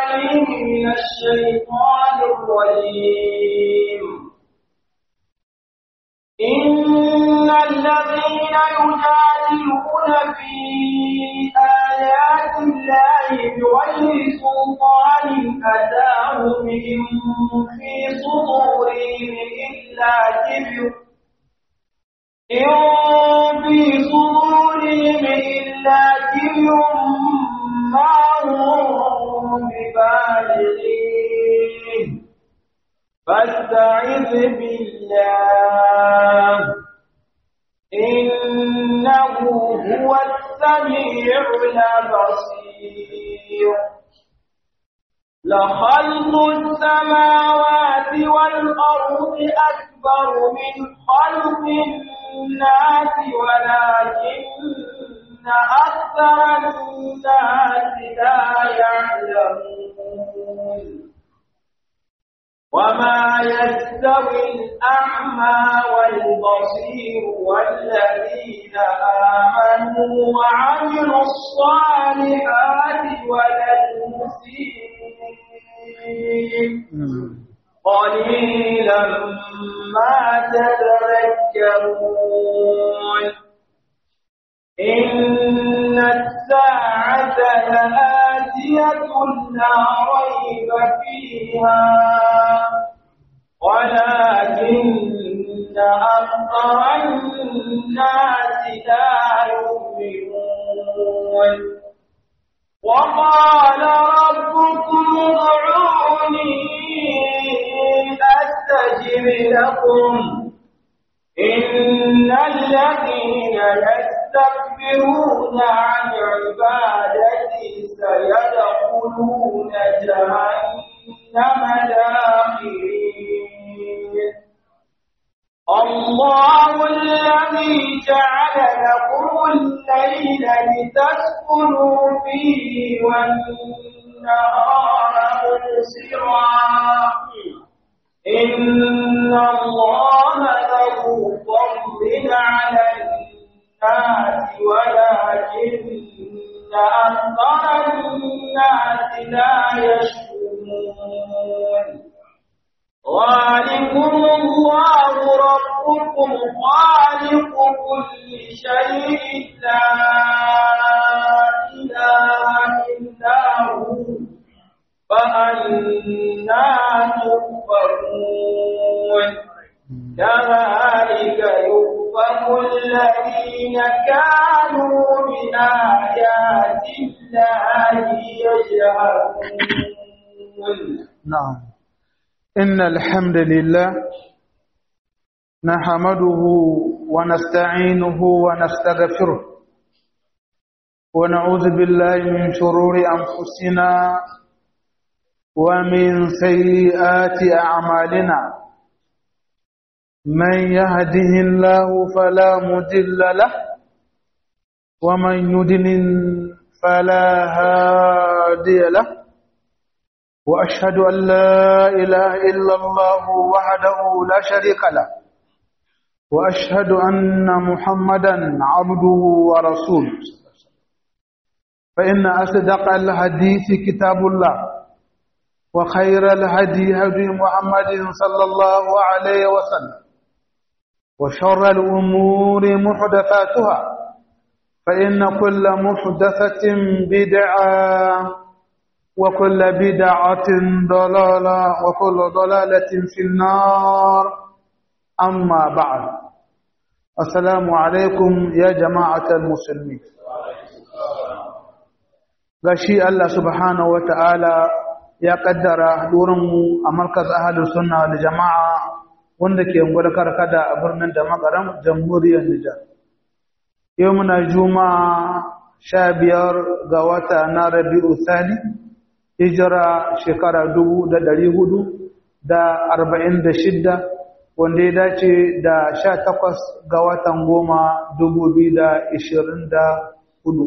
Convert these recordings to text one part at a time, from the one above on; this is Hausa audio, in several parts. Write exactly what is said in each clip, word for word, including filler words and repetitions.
العليم من الشيطان الرجيم إن الذين يجادلون في آيات الله بغير سلطان أتاهم في صدورهم إلا كبر إن في صدورهم إلا كبر ما هم ببالغين فاستعذ بالله إنه هو السميع البصير لخلق السماوات والأرض أكبر من خلق الناس ولكن أكثر الناس لا يعلمون وما يستوي الأعمى والبصير والذين آمنوا وعملوا الصالحات ولا المسيء قليلا ما تذكرون إن الساعة لآتية لا ريب فيها ولكن أكثر الناس لا يؤمنون وقال ربكم ادعوني أستجب لكم إن الذين يستكبرون عن عبادتي سيدخلون جهنم داخرين الله الذي جعل لكم الليل لتسكنوا فيه والنهار مبصرا إن الله له فضل على الناس ولكن أكثر الناس لا يشكرون ذلكم الله ربكم خالق كل شيء لا إله إلا هو فأنا تؤفكون كذلك يؤفك الذين كانوا بآيات الله يجهلون. نعم. إن الحمد لله نحمده ونستعينه ونستغفره ونعوذ بالله من شرور أنفسنا ومن سيئات أعمالنا من يهده الله فلا مضل له ومن يضلل فلا هادي له وأشهد أن لا إله إلا الله وحده لا شريك له وأشهد أن محمدا عبده ورسوله فإن أصدق الحديث كتاب الله وخير الهدي هدي محمد صلى الله عليه وسلم وشر الأمور محدثاتها فإن كل محدثة بدعة وكل بدعة ضلالة وكل ضلالة في النار أما بعد السلام عليكم يا جماعة المسلمين غشي الله سبحانه وتعالى ya kaddara mu a markaz ahlus sunna wal jamaa wanda ke ungwar karkada a birnin da magaram jamhuriyar Nijar. Yau muna juma'a sha biyar ga wata na Rabi'u Thani hijira shekara dubu da ɗari hudu da arba'in da shidda wanda ya dace da sha takwas ga watan goma dubu biyu da ishirin da hudu.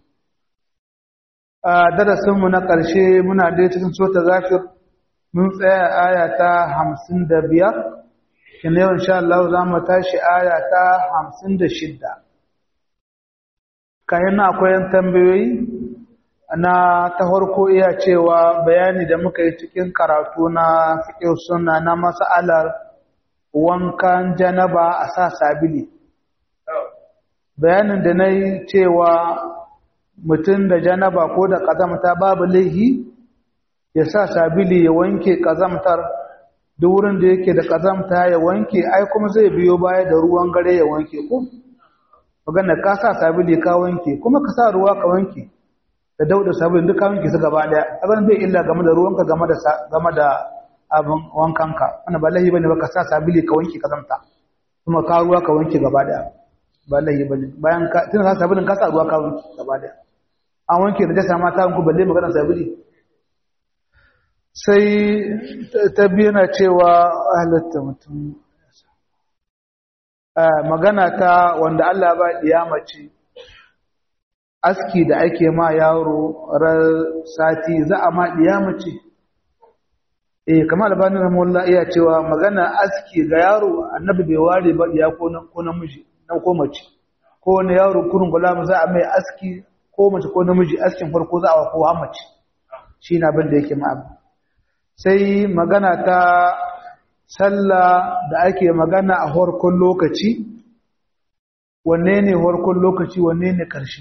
A darasinmu na ƙarshe muna dai cikin sota zafir mun tsaya aya ta hamsin da biyar, kina yau insha Allah za mu tashi aya ta hamsin da shidda. Kayan akwai yan tambayoyi, na ta farko iya cewa bayani da muka yi cikin karatu na fiqh sunna na mas'alar wankan janaba a sa sabili bayanin da nayi cewa mutum da janaba ko da kazamta babu laihi ya sa sabili ya wanke kazamtar duk wurin da yake da kazamta ya wanke ai kuma zai biyo baya da ruwan gare ya wanke ko magana ka sa sabili ka wanke kuma ka sa ruwa ka wanke da dauda sabulin duka wanki su gaba daya abin bai illa game da ruwanka game da game da abin wankanka wannan ba lahi bane baka sa sabili ka wanki ka zamta kuma ka ruwa ka wanki gaba daya ba lahi bane bayan ka tun sa sabulin ka sa ruwa ka wanki gaba daya an wanke da jasa mata ku balle magana sabili sai ta biyana cewa halatta mutum magana ta wanda Allah ba mace aski da ake ma yaro rar sati za a ma mace eh kamar albani rahimahullah iya cewa magana aski ga yaro annabi bai ware ba iya ko ko namiji na ko mace ko ne yaro kurun gulam za a mai aski ko mace ko namiji askin farko za a wa ko mace shi na abin da yake ma sai magana ta sallah da ake magana a horkon lokaci wanne ne horkon lokaci wanne ne karshe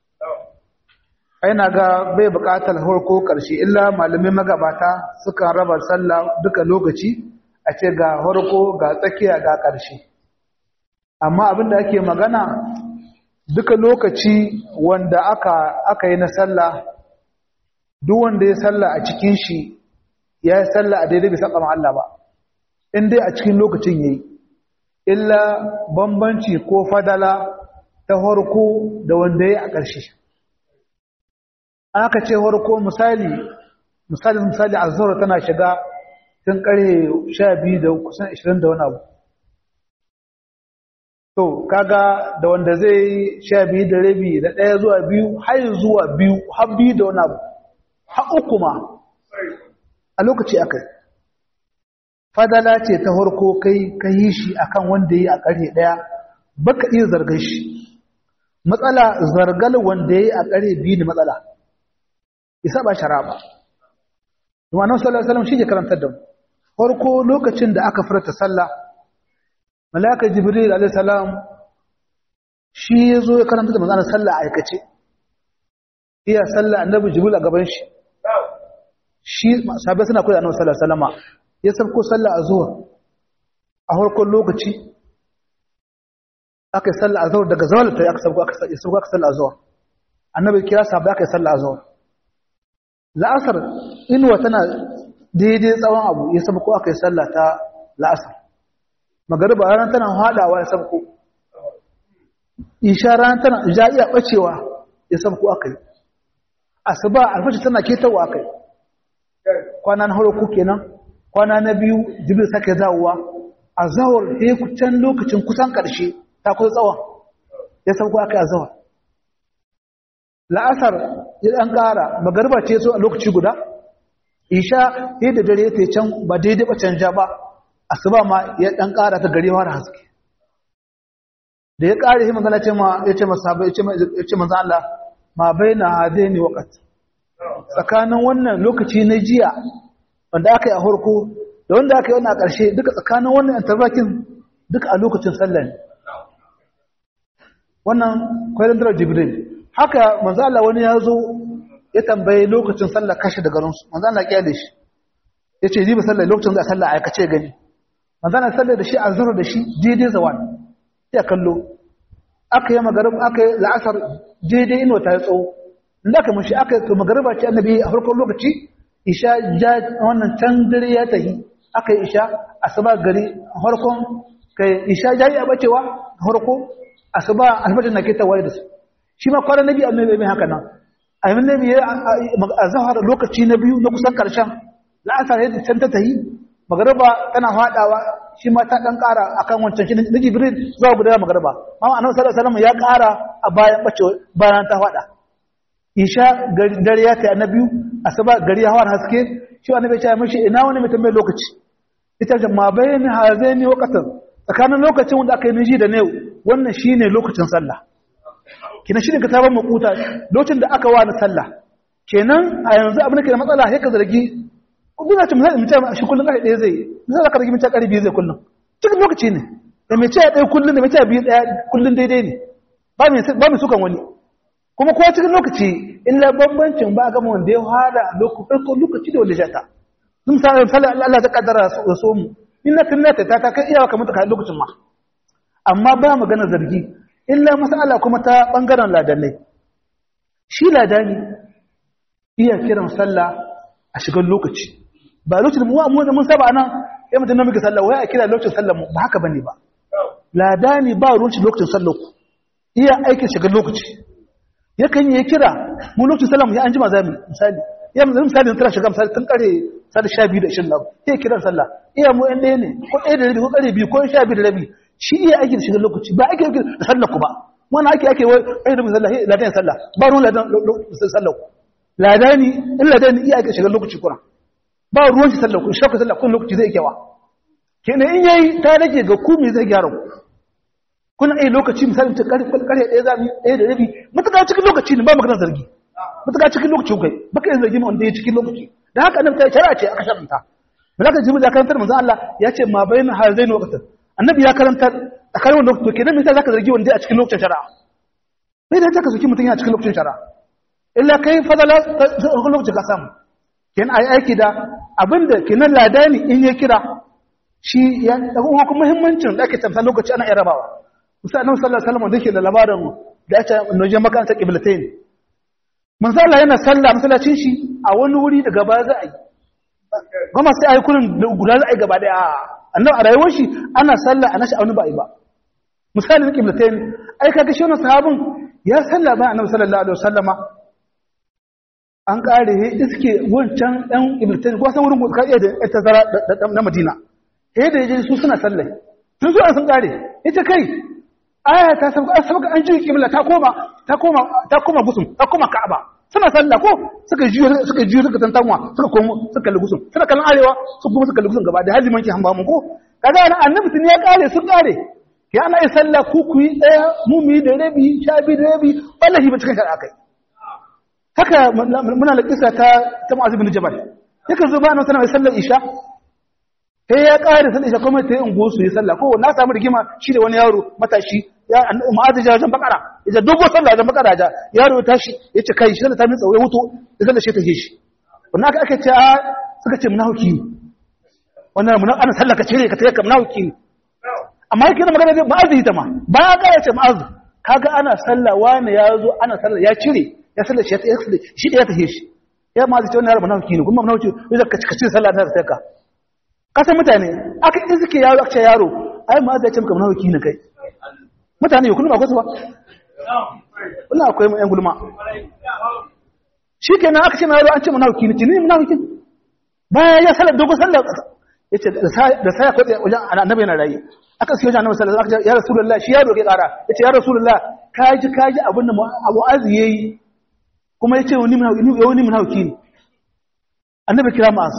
aina ga bai buƙatar horko karshe illa malamai magabata suka raba sallah duka lokaci a ce ga horko ga tsakiya ga karshe amma abinda ake magana duka lokaci wanda aka aka yi na sallah duk wanda ya sallah a cikin shi ya yi sallah a daidai bisa tsaman Allah ba in dai a cikin lokacin yayi illa bambanci ko fadala ta horko da wanda ya yi a ƙarshe aka ce horko misali misali misali azhar tana shiga tun ƙarfe sha biyu da kusan ashirin da wani abu to kaga da wanda zai sha biyu da rabi da ɗaya zuwa biyu har zuwa biyu har biyu da wani abu har uku ma a lokaci akai fadala ce ta harko kai ka yi shi akan wanda yi a ƙarfe ɗaya baka iya zargar shi matsala zargal wanda yi a ƙarfe biyu ne matsala isa ba shara ba kuma annabi sallallahu alaihi wasallam shi ke karantar da mu harko lokacin da aka furta sallah malaka jibril alaihi salam shi yazo ya karanta da manzon sallah a aikace iya sallah annabi jibril a gaban shi shi sahabbai suna koyi annabi sallallahu alaihi wasallama ya sabko sallah azhar a harkon lokaci aka yi sallah azhar daga zawal ta aka sabko aka sabko aka sallah azhar annabi kira sahabbai aka yi sallah azhar la'asar inuwa tana daidai tsawon abu ya sabko aka yi sallah ta la'asar magariba ran tana hadawa ya sabko isha ran tana ja iya bacewa ya sabko aka yi asuba alfashi tana ketawa aka yi kwana na harko kenan kwana na biyu jibril sake dawowa a zawar ya kucan lokacin kusan karshe ta kusa tsawon ya sauko aka yi a zawar la'asar ya ɗan ƙara magarba ce so a lokaci guda isha ya da dare ta can ba daidai ba canja ba asuba ma ya ɗan ƙara ta gari har haske da ya ƙare shi manzana ce ma ya ce masaba ya ce manzan Allah ma bai na hade ne waƙat tsakanin wannan lokaci na jiya wanda aka yi a harko da wanda aka yi wannan a ƙarshe duka tsakanin wannan intervakin duka a lokacin sallah ne wannan kwalandar jibril haka manzo Allah wani ya zo ya tambaye lokacin sallah kashi da garinsu manzo Allah kyale shi ya ce ji ba sallah lokacin da sallah aikace gani manzo Allah sallah da shi azhar da shi daidai zawan ya kallo aka yi magarib aka yi la'asar daidai ino ta tsawo inda aka mushi aka yi magariba ce annabi a farkon lokaci isha ja wannan can dare ya tahi aka yi isha asuba gari harkon kai isha jayi a bacewa harko asuba alfajir na ke tawaye da su shi ma kwanan nabi annabi mai haka nan ayyukan nabi a zahar lokaci na biyu na kusan karshen la'asar yadda can ta tahi magariba tana fadawa shi ma ta dan kara akan wancan shi na jibril zuwa guda magariba amma annabi sallallahu alaihi wasallam ya kara a bayan bace bayan ta fada isha dare ya tayi annabi asuba gari ya hawa haske shi annabi ya ce mishi ina wani mutum mai lokaci ita jama'a bayani hazaini waqatan tsakanin lokacin wanda aka yi miji da ne wannan shine lokacin sallah kina shine ka tabar makuta lokacin da aka wani sallah kenan a yanzu abin da ke da matsala sai ka zargi duna ce misali mutum shi kullum ƙarfe ɗaya zai misali ka zargi mutum ƙarfe biyu zai kullum cikin lokaci ne da mai cewa ɗaya kullum da mai cewa biyu ɗaya kullum daidai ne ba mai sukan wani kuma kowa cikin lokaci illa bambancin ba a gama wanda ya hada lokaci da wanda jata sun sa Allah ta kaddara su so mu in na tunna ta ta kai iyawa kamar ta lokacin ma amma ba magana zargi illa mas'ala kuma ta bangaren ladannai shi ladani iya kiran sallah a shigar lokaci ba lokacin mu mu mun saba anan sai mutum na muke sallah wai a kira lokacin sallah mu ba haka bane ba ladani ba ruwan lokacin sallah ku iya aikin shigar lokaci yakan yi kira mu lokacin sallah mu ya anjima zamu misali ya mu misali tana shiga misali tun kare sai sha biyu da ishirin na sai kiran sallah iya mu ɗan ɗaya ne ko ɗaya da rabi ko kare biyu ko sha biyu da rabi shi iya aikin shigar lokaci ba ake da sallah ku ba wannan ake ake wai ai da sallah ladan sallah ba ruwan ladan sallah ku ladani in ladani iya ake shigar lokaci kuna ba ruwan shi sallah ku shi ka sallah kun lokaci zai kewa kenan in yayi ta rage ga ku me zai gyara ku kuna ai lokaci misali ta kare kare ɗaya zamu ɗaya da rabi mutaka cikin lokaci ne ba magana zargi mutaka cikin lokaci kai baka yin zargi wanda ya cikin lokaci da haka annabi ta shari'a ce aka sharanta malaka jibril ya karantar manzo Allah ya ce ma bayna hazaini waqtan annabi ya karanta tsakanin wannan lokaci kenan me yasa zaka zargi wanda a cikin lokacin shari'a sai da zaka saki mutun yana cikin lokacin shari'a illa kai fadala lokacin ka samu kenan ai aiki da abinda kenan ladani in ya kira shi ya kuma kuma muhimmancin da ake tsamsa lokaci ana irabawa musa annabi sallallahu alaihi wasallam dake da labarin da ya ce noje makaranta qiblatain manzo Allah yana sallah masallacin shi a wani wuri da gaba za a yi goma sai ayi kullun guda za a yi gaba daya annabi a rayuwar shi ana sallah a nashi a wani ba yi ba misali na qiblatain ai kaga shi wannan sahabin ya sallah ba annabi sallallahu alaihi wasallama an kare iske wancan dan qiblatain ko san wurin ka iya da tazara na Madina eh da yaje su suna sallah tun zuwa sun kare ita kai aya ta sabga sabga an ji kibla ta koma ta koma ta koma gusum ta koma Ka'aba suna sallah ko suka jiyo suka jiyo suka tantanwa suka komo suka lugusum suna kallon arewa su kuma suka lugusum gaba da hajiman ki hamba mu ko kaga ana annabi tun ya kare sun kare ya ana yi sallah ku ku yi daya mu mu yi da rabi sha biyu da rabi wallahi ba cikin shari'a kai haka muna da kisa ta ta Mu'adh bin Jabal yake zo ba nan sanar sallar isha sai ya ƙare sallar isha kuma ta yi ungo su yi sallah ko na samu rigima shi da wani yaro matashi ya Mu'adh ja wajen bakara ya dogo sallah wajen bakara ja yaro ya tashi ya ce kai shi da ta min tsawo ya huto ya sallar shi ta shi wannan aka aka ce a suka ce munafiki wannan mun ana sallah ka cire ka tare ka munafiki amma yake da magana Mu'adh ita ma ba ya ƙare ce Mu'adh kaga ana sallah wani ya zo ana sallah ya cire ya sallar shi ya sallar shi da ya tafi shi ya ma zai ce wannan yaro munafiki ne kuma munafiki zai ka cire sallah ta sai ka kasan mutane aka yi suke yaro aka ce yaro ai ma zai ce maka munafiki ne kai mutane yau kullum akwai su ba wannan akwai yan gulma shikenan aka ce ma yaro an ce munafiki ne ne munafiki bayan ya sallar dogo sallar yace da sai ko wajen annabi yana rayi aka sai wajen annabi sallallahu alaihi wasallam ya rasulullah shi yaro ke kara yace ya rasulullah kaji kaji abin da Abu Az yayi kuma yace wani munafiki wani munafiki ne annabi kira Mu'az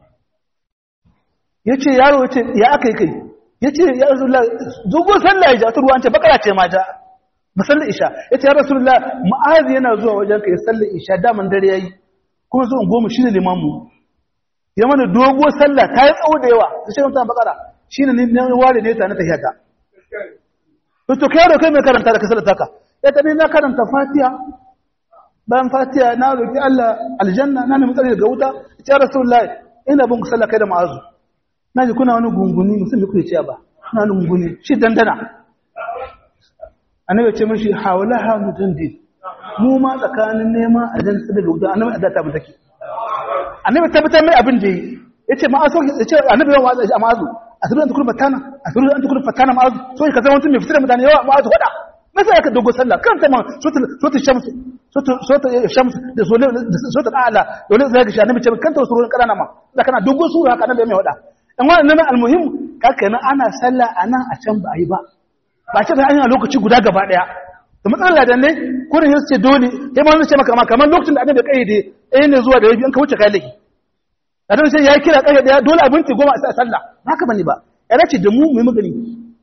ya ce yaro ce ya aka yi kai ya ce ya rasulullah zugo sallah ya ja ta ruwa ce bakara ce ma ja musallar isha ya ce ya rasulullah ma'azi yana zuwa wajen ka ya sallar isha daman dare ya yi kuma zuwan goma shi ne limanmu ya mana dogo sallah ta yi tsawo da yawa ta shi mutan bakara shi ne na ware ne ta na tahiyata to to kai yaro kai mai karanta da ka sallar taka ya ta ne na karanta fatiha bayan fatiha na roki Allah aljanna na nemi tsari daga wuta ya ce ya rasulullah ina bin sallah kai da ma'azu na ji kuna wani gunguni musulmi kuke ciya ba na wani gunguni shi dandana annabi ce mashi hawala hanu dandin mu ma tsakanin neman aljanna daga wuta annabi da ta mutake annabi tabbatar mai abin da yi yace ma aso yace annabi yawa a ma'azu asiru an tukuru fatana asiru an tukuru fatana ma'azu so ka zama mutum mai fitar mutane yawa ma'azu hada me sai ka dogo sallah kan ta ma sotul sotul shamsu sotul sotul shamsu da sotul ala dole zai ga shi annabi ce kan ta surun kanana ma da kana dogo sura haka annabi mai hada in wannan nan almuhim kaka nan ana sallah anan a can ba yi ba ba ce da an yi lokaci guda gaba daya da matsalar da ne kurin yace dole sai ma ce maka kamar lokacin da annabi kaide eh ne zuwa da yabi an ka wuce kai laki annabi sai ya kira kai daya dole abinci goma a sallah haka bane ba ya race da mu mu magani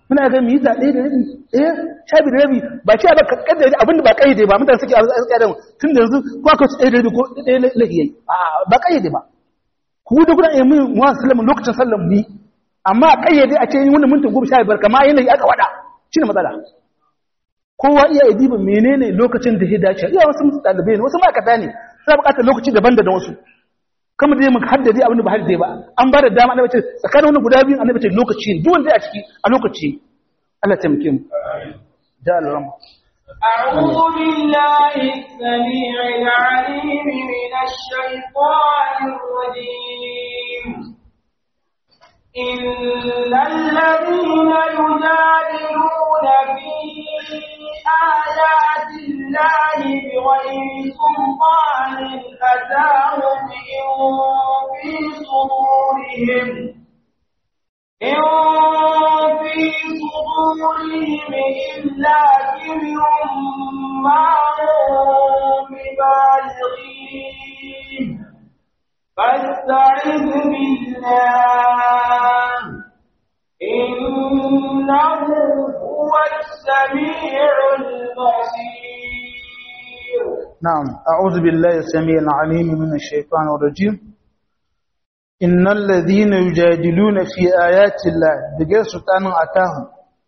muna ga mu yi ta ɗaya da rabi eh sha biyu da rabi ba ce ba kaddare abinda ba kaide ba mutane suke a tsaye tun da yanzu ko aka ci ɗaya da rabi ko ɗaya lahiyai a ba kaide ba ku da kuna yi mun wa sallama lokacin sallan bi amma kayyade a ce wani mintin goma sha biyar kamar yanayi aka wada shine matsala kowa iya idibin menene lokacin da ya dace iya wasu ɗalibai ne wasu ma'aikata ne suna buƙatar lokaci daban da wasu kama dai mu haddade abin da ba haddade ba an ba da dama annabi ce tsakanin wannan guda biyu annabi ce lokaci ne duk wanda a ciki a lokaci Allah ta muke mu da Allah أعوذ بالله السميع العليم من الشيطان الرجيم إن الذين يجادلون في آيات الله بغير سلطان أتاهم إن في صدورهم إن في صدورهم إلا كبر ما هم ببالغين فاستعذ بالله إنه هو السميع البصير. نعم أعوذ بالله السميع العليم من الشيطان الرجيم إن الذين يجادلون في آيات الله بغير سلطان أتاهم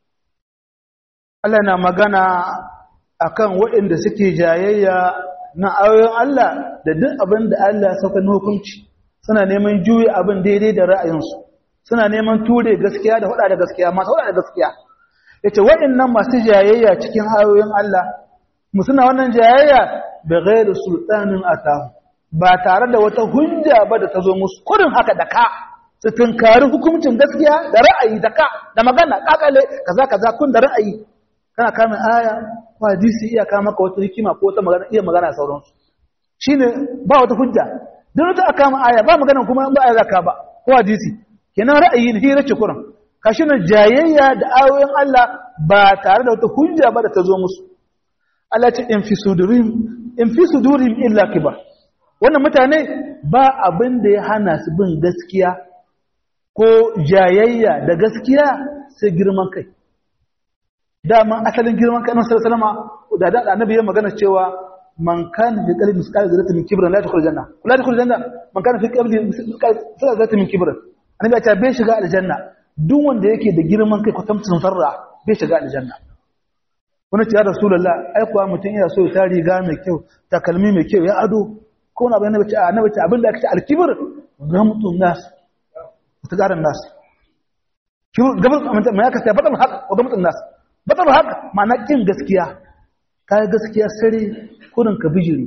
Allah na magana akan waɗanda suke jayayya na ayoyin Allah da duk abin da Allah sauka na hukunci suna neman juye abin daidai da ra'ayinsu suna neman ture gaskiya da hada da gaskiya masu hada da gaskiya yace waɗannan masu jayayya cikin ayoyin Allah mu suna wannan jayayya bi ghairi sultanin atahu ba tare da wata hujja ba da ta zo musu kurin haka da ka su tunkari hukuncin gaskiya da ra'ayi da ka da magana kakale kaza kaza kun da ra'ayi kana kama aya ko hadisi iya kama maka wata hikima ko wata magana iya magana sauransu shine ba wata hujja dan wata aka kama aya ba magana kuma ba aya zaka ba ko hadisi kenan ra'ayi ne hira ce kurin kashi na jayayya da ayoyin Allah ba tare da wata hujja ba da ta zo musu Allah ce in fi sudurim in fi sudurim illa kibar wannan mutane ba abin da ya hana su bin gaskiya ko jayayya da gaskiya sai girman kai dama asalin girman kai na sallallahu alaihi wasallam da da annabi ya magana cewa man kana fi qalbi misqal zarratin min kibrin la yadkhul janna la yadkhul janna man kana fi qalbi misqal zarratin min kibrin annabi ya ce bai shiga aljanna duk wanda yake da girman kai kwatamcin sarra bai shiga aljanna wani ce ya rasulullah ai kuwa mutum iya so ta riga mai kyau takalmi mai kyau ya ado ko na bayan nabi annabi ce abinda ake ce al-kibr gamtun nas mutagaran nas kibr gaban mai aka ce batal haq wa gamtun nas batal haq ma'ana kin gaskiya kai gaskiya sare kurin ka bijiri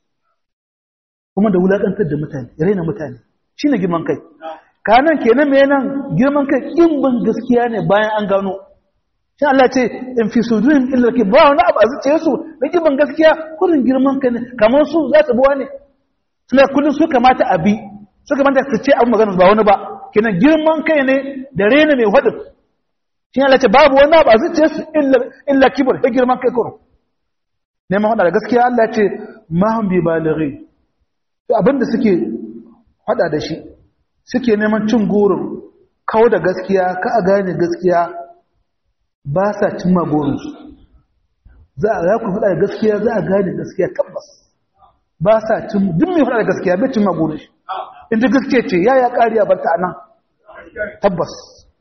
kuma da wulakantar da mutane raina mutane shine girman kai kanan kenan me nan girman kai kin bin gaskiya ne bayan an gano shi Allah ce in fi sudurin illa ki ba wani abu a zuciye su da kin bin gaskiya kurin girman kai ne kamar su za su buwa ne suna kullun su kamata a bi su kamata su ce abu magana ba wani ba kenan girman kai ne da raina mai hadin shi Allah ce babu wani abu a zuciye su illa illa kibr da girman kai kurin neman hada da gaskiya Allah ce ma hum bi balighi to abinda suke hada da shi suke neman cin gurin kawo da gaskiya ka a gane gaskiya ba sa cimma burinsu za a ya ku faɗa da gaskiya za a gane gaskiya tabbas ba sa cin duk mai faɗa da gaskiya bai cimma burin shi inda gaskiya ce ya ya ƙari a barta a nan tabbas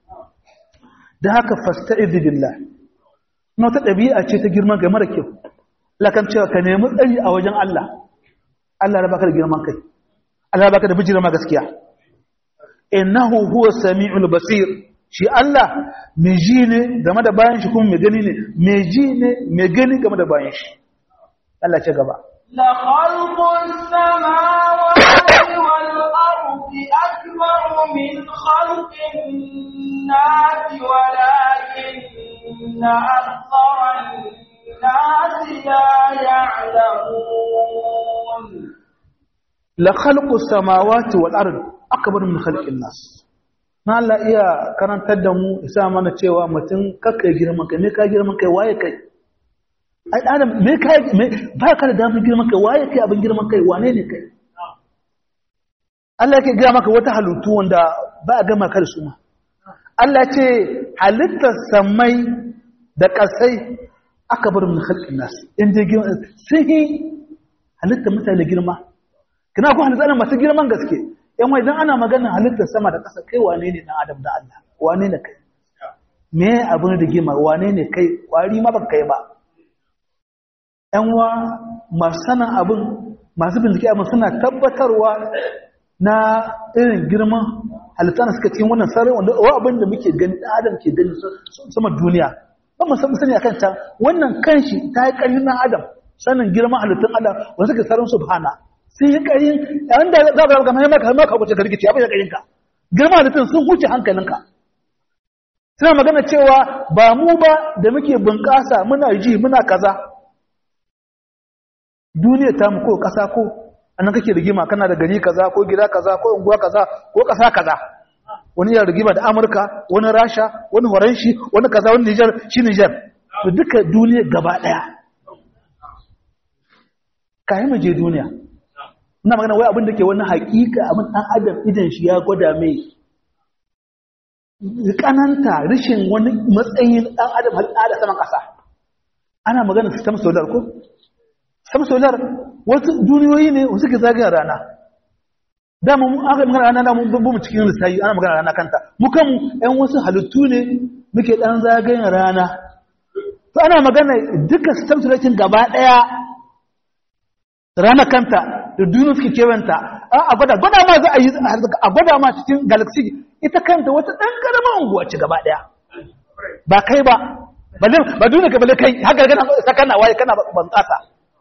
da haka fasta billah na wata ɗabi'a ce ta girman kai mara kyau lakan cewa ka nemi tsari a wajen Allah Allah ya baka da girman kai Allah ya baka da bijira ma gaskiya innahu huwa sami'ul basir shi Allah mai ji ne game da bayan shi kuma mai gani ne mai ji ne mai gani game da bayan shi Allah ce gaba la khalqus samawati wal ardi akbar min khalqin nasi walakinna aktharan nasi la ya'lamun la khalqus samawati wal ardi akbar min khalqin nas na Allah iya karantar da mu isa mana cewa mutum kakka girman kai me ka girman kai waye kai ai adam me ka me ba ka da damar girman kai waye kai abin girman kai wane ne kai Allah yake ga maka wata halittu wanda ba a gama ka da su ma Allah ce halittar samai da ƙasai aka bar min khalqin nas inda girma sun yi halittar mutane girma kina ko halittar masu girman gaske yan wai dan ana magana halittar sama da ƙasa kai wane ne dan adam da Allah wane ne kai me abin da girma wane ne kai kwari ma baka kai ba yan wa masu sanin abin masu bincike abin suna tabbatarwa na irin girman halittar da suka cikin wannan sarari wanda wa abin da muke gani dan adam ke gani sama duniya ba mu san sani akan ta wannan kanshi ta yi ƙarfin dan adam sanin girman halittun Allah wanda suka sarin subhana sai yi ƙarin yayin da za ka ga mai maka maka wuce ka rikici abin da ƙarinka girman halittun sun huce hankalinka suna magana cewa ba mu ba da muke bunƙasa muna ji muna kaza duniya ta mu ko ƙasa ko annan kake rigima kana da gari kaza ko gida kaza ko unguwa kaza ko ƙasa kaza wani ya rigima da Amurka wani Rasha wani Horanshi wani kaza wani Niger shi Niger to duka duniya gaba daya kai mu je duniya ina magana wai abin da ke wani hakika abin dan adam idan shi ya gwada mai kananta rishin wani matsayin dan adam al'ada saman kasa ana magana system solar ko system solar wasu duniyoyi ne wasu ke zagaya rana da mu aka magana rana da mu mu cikin lissafi ana magana rana kanta mu kan ɗan wasu halittu ne muke dan zagayen rana to ana magana duka system solar gaba daya rana kanta da duniya suke kewanta a gwada gwada ma za a yi a gwada ma cikin galaxy ita kanta wata dan karamar unguwa ce gaba daya ba kai ba balle ba duniya ka balle kai haka kana sakana waye kana ban kasa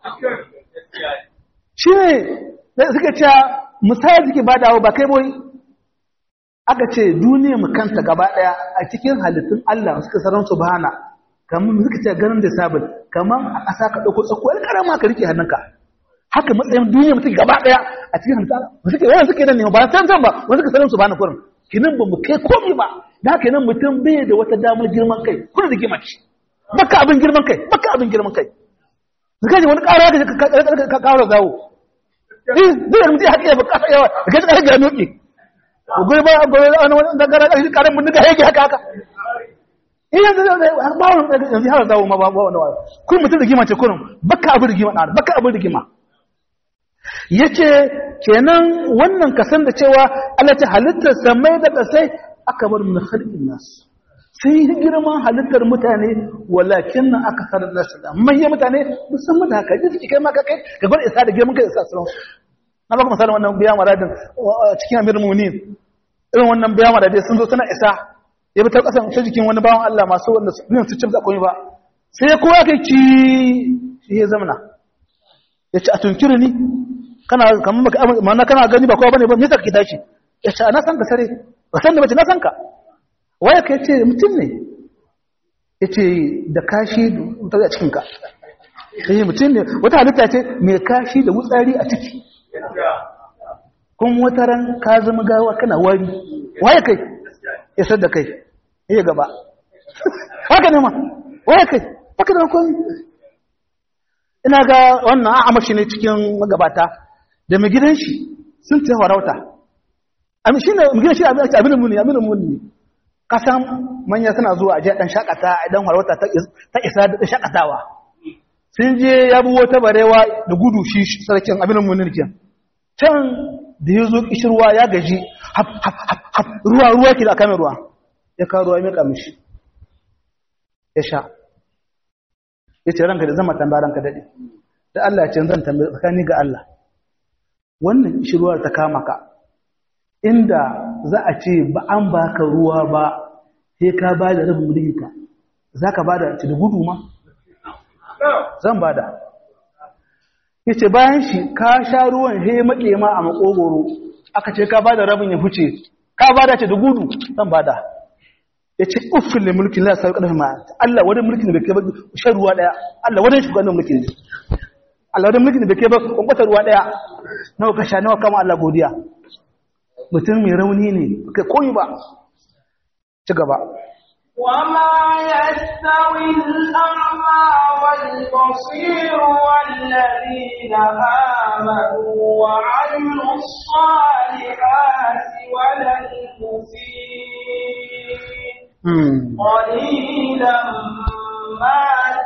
shi ne suka ce misali suke badawa ba kai boy aka ce duniya mu kanta gaba daya a cikin halittun Allah suka saran subhana kamar suka ce ganin da sabul kamar a ƙasa ka dauko tsakuwar karama ka rike hannunka haka matsayin duniya mutum gaba daya a cikin halittun Allah suke wannan suke nan ne ba san san ba wanda suka saran subhana kurin kinan ba mu kai komai ba da haka nan mutum bai da wata damar girman kai kun da gimaci baka abin girman kai baka abin girman kai zaka ji wani ƙara ka ƙara zawo eh zai mutum ya haƙiya ba ƙasa yawa da kai ƙasa ga noki goyi ba goyi wani wani dangara ƙarfi ƙarin mun daga yake haka haka eh yanzu har ba wani yanzu har zawo ma ba wani wani kun mutum da gima ce kurin baka abin rigima ɗan baka abin rigima yace kenan wannan kasan da cewa Allah ta halittar samai da ƙasai aka bar min khalqin nas sai girman halittar mutane walakin na aka sarar nasu da manyan mutane musamman da haka jiki kai maka kai ga gwada isa da girman kai isa sauran na baka misalin wannan biya maradin cikin amir muni irin wannan biya maradin sun zo suna isa ya bi ta kasan ta jikin wani bawan Allah masu wanda yin su cimta komai ba sai ya kowa kai ci shi ya zamana ya ci a tunkiri ni kana kamar maka mana kana gani ba kowa bane ba me yasa kake tashi ya ce na san ka sare ba san da bace na san ka waya ka ce mutum ne ya ce da kashi da wutsari a cikinka sai mutum ne wata halitta ce mai kashi da wutsari a ciki kun wata ran ka zama gawa kana wari waya kai ya sadda kai ya gaba haka ne ma waya kai haka da kun ina ga wannan a amashi ne cikin magabata da mai gidan shi sun ta farauta amin shi ne mai gidan shi abin muni abin muni kasan manya suna zuwa aje dan shakata idan harwata ta isa da shakatawa sun je ya bi wata barewa da gudu shi sarkin abin munirkin can da yazo kishirwa ya gaji hap hap hap ruwa ruwa ki da kamar ruwa ya ka ruwa mai kamishi ya sha yace ranka da zama tambaran ka dade da Allah ya ce zan tambaye tsakani ga Allah wannan kishirwar ta kama ka inda za a ce ba an baka ruwa ba sai ka ba da rabin mulkinka za ka ba da ci da gudu ma? Zan ba da. Ya ce bayan shi ka sha ruwan he maƙe ma a makogoro aka ce ka ba da rabin ya huce ka ba da ci da gudu zan ba da. Ya ce uffin da mulkin la sauƙa da ma Allah wani mulkin da bai kai ba shan ruwa ɗaya Allah wani shugaban mulkin ne. Allah wani mulkin da bai kai ba kwankwata ruwa ɗaya nawa ka sha nawa kama Allah godiya. mutum mai rauni ne kai koyi ba ci gaba وما يستوي الأعمى والبصير والذين آمنوا وعملوا الصالحات ولا المسيء قليلا ما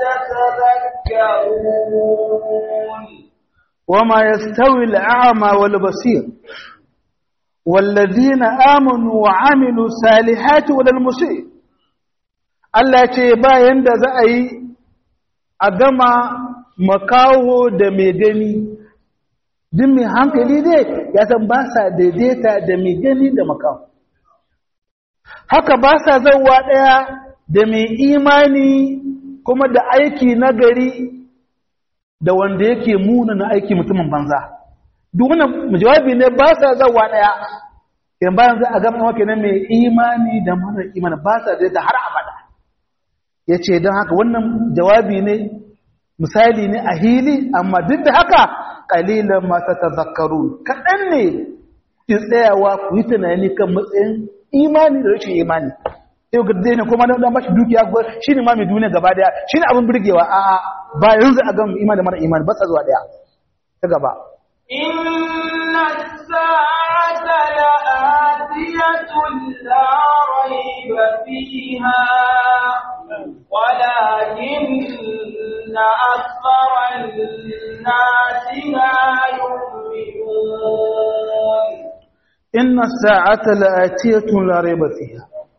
تتذكرون وما يستوي الأعمى والبصير والذين آمنوا وعملوا الصالحات ولا المسيء Allah ce bayan da za a yi a gama makaho da mai gani din mai hankali dai ya san ba sa daidaita da mai gani da makaho haka ba sa zauwa ɗaya da mai imani kuma da aiki na gari da wanda yake muna na aiki mutumin banza duk wannan jawabi ne ba sa zauwa ɗaya in bayan za a gama wake na mai imani da mara imani ba sa daidaita har abada ya ce don haka wannan jawabi ne misali ne a hili amma duk da haka ƙalilan masu tazakaru kaɗan ne ki tsayawa ku yi tunani kan matsayin imani da rashin imani yau gadde ne kuma na mashi dukiya shi ne ma mai duniya gaba daya shi ne abin birgewa a ba yanzu a gan imani da mara imani ba sa zuwa daya ta gaba inna sa'ata la'atiyatun la rayba fiha ولكن أكثر الناس لا يؤمنون إن الساعة لآتية لا ريب فيها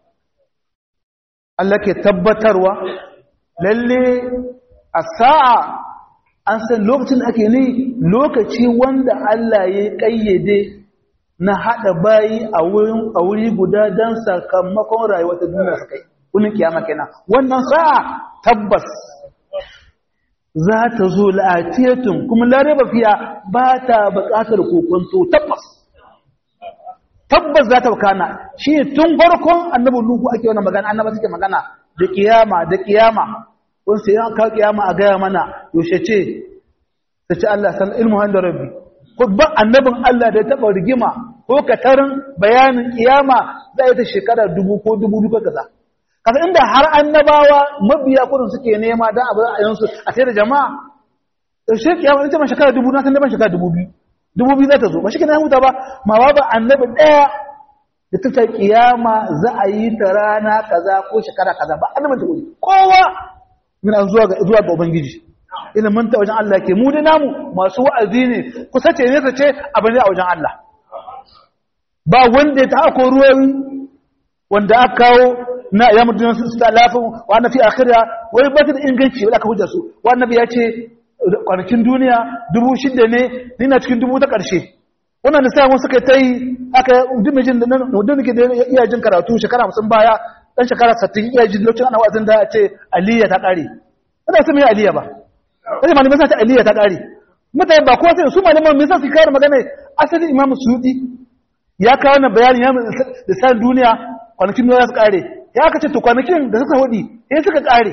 الله كتبتروا للي الساعة أنسان لوقتين أكيني لوكتي وند الله يقيدي na haɗa bayi a wuri guda don sakamakon rayuwar ta duniya su kai kunin kiyama kenan wannan sa'a tabbas za ta zo la'atiyatun kuma laraba fiya ba ta buƙatar kokonto tabbas tabbas za ta wakana shi tun farkon annabi nuhu ake wannan magana annaba suke magana da kiyama da kiyama kun sai an ka kiyama a gaya mana yaushe ce ta ce Allah san ilmu handa rabbi ko ba annabin Allah da ya taba rigima ko katarin bayanin kiyama zai ta shekara dubu ko dubu duka kaza kaza inda har annabawa mabiya kudin suke nema dan abu a yansu a sai da jama'a to shi kiyama in ce man shekara dubu na san da ban shekara dubu biyu dubu biyu za ta zo ba shi kenan huta ba ma ba annabi daya da ta kiyama za a yi ta rana kaza ko shekara kaza ba annabi ta kowa muna zuwa ga zuwa ga ubangiji ilimin ta wajen Allah ke mu da namu masu wa'azi ne kusa ce ne sace abin da a wajen Allah ba wanda ya ta ko ruwayi wanda aka kawo na ya mutum su talafin wa na fi akhira wai ba ta da inganci wanda aka hujja su wa annabi ya ce kwanakin duniya dubu shida ne ni na cikin dubu ta ƙarshe wannan da sai mun suka ta yi aka dimijin da nan da nake da iya jin karatu shekara hamsin baya dan shekara sittin iya jin lokacin ana wa'azin da ya ce aliyya ta ƙare kada su mai aliyya ba wani malamin sa ta aliyya ta ƙare mutane ba kowa sai su malaman me sa su kare magana asali imamu suyuti ya kawo wannan bayani ya da san duniya kwanakin duniya su ƙare ya aka ce to kwanakin da suka hudi eh suka ƙare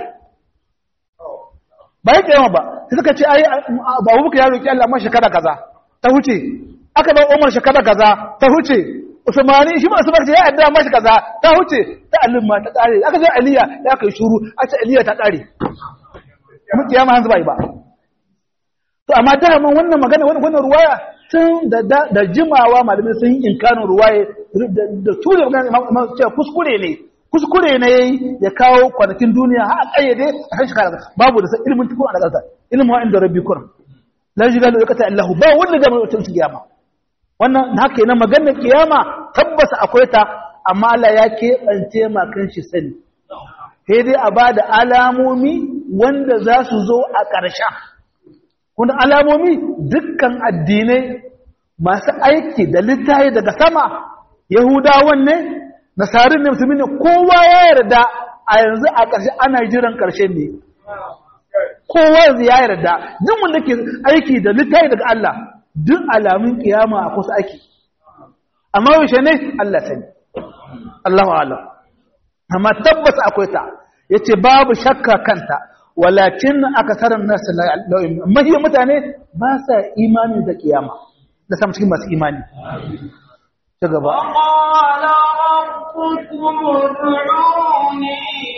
ba yake yawa ba sai suka ce ai ba Abubakar ya roki Allah ma shekara kaza ta huce aka ba Umar shekara kaza ta huce Usmani shi ma Usman ya adda ma shi kaza ta huce ta alim ma ta kare aka ce Aliya ya kai shuru a ce Aliya ta kare mun kiyama hanzu bai ba to amma da man wannan magana wannan wannan ruwaya tun da da jimawa malamai sun yi inkarin ruwaya da ture magana Imam ce kuskure ne kuskure ne yayi ya kawo kwanakin duniya har a kayyade a kan shekara babu da ilimin tukun a ƙasa ilimin wa inda rabbi kur la jilalu yakata Allah ba wanda da mutum kiyama wannan haka yana maganar kiyama tabbas akwai ta amma Allah ya keɓance ma kan shi sani sai dai a bada alamomi wanda za su zo a ƙarshen kuma alamomi dukkan addinai masu aiki da littafi daga sama yahudawan ne nasarin ne musulmi ne kowa ya yarda a yanzu a ƙarshe ana jiran ƙarshen ne kowa yanzu ya yarda duk wanda ke aiki da littafi daga Allah duk alamun kiyama a kusa ake amma yaushe ne Allah sani Allahu a'lam amma tabbas akwai ta yace babu shakka kanta walakin akasaran nas la mahiya mutane ba sa imani da kiyama da sam cikin masu imani ta gaba qala rabbukum ud'uni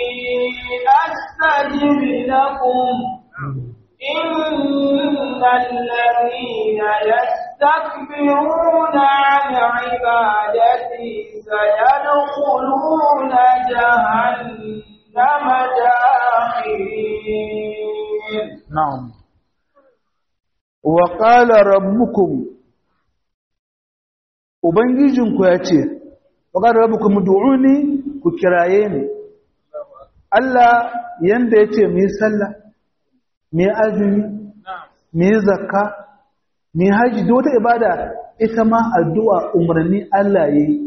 astajib lakum إن الذين يستكبرون عن عبادتي سيدخلون جهنم داخرين. نعم. وقال ربكم ubangijinku ya ce وقال ربكم ادعوني ku kiraye ni. Allah yanda yace mu yi sallah mu yi azumi mu yi zakka mu yi haji da wata ibada ita ma addu'a umarni Allah yayi.